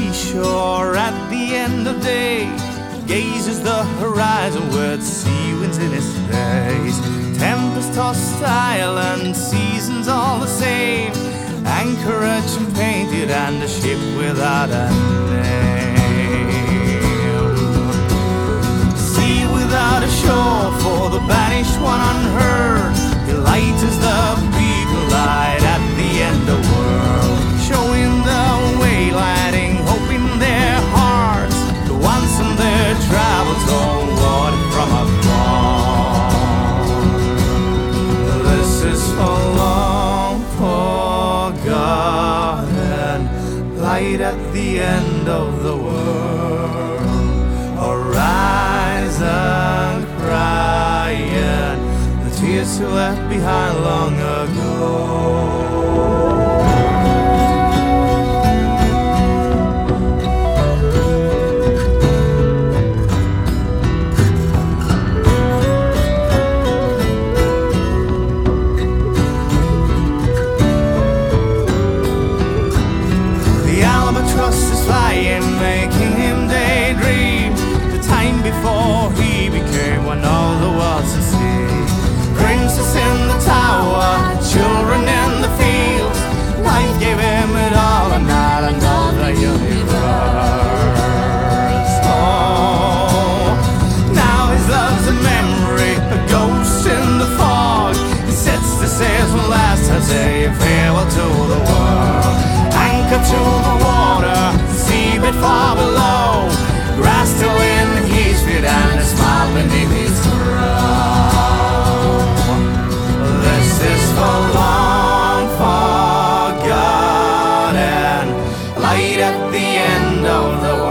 seashore at the end of day, gazes the horizon with sea winds in his face. Tempest-tossed island, seasons all the same, anchorage and painted and a ship without a name. Sea without a shore for the banished one unheard, he lights the beacon light at the end of world, showing the way, lighting hope in their hearts, the ones on their travels homeward from afar. This is for long forgotten, light at the end of the world, horizon crying, the tears you left behind long ago. Trust is flying, making him daydream the time before he became one of the worlds to see. Princess in the tower, children in the fields, life gave him it all and not another universe. Oh, now his love's a memory, a ghost in the fog. He sets the sails one last time, saying farewell to the world. Anchor to the water, seabed far below, grass to in his feet and a smile beneath his brow. This is for long forgotten, light at the end of the world.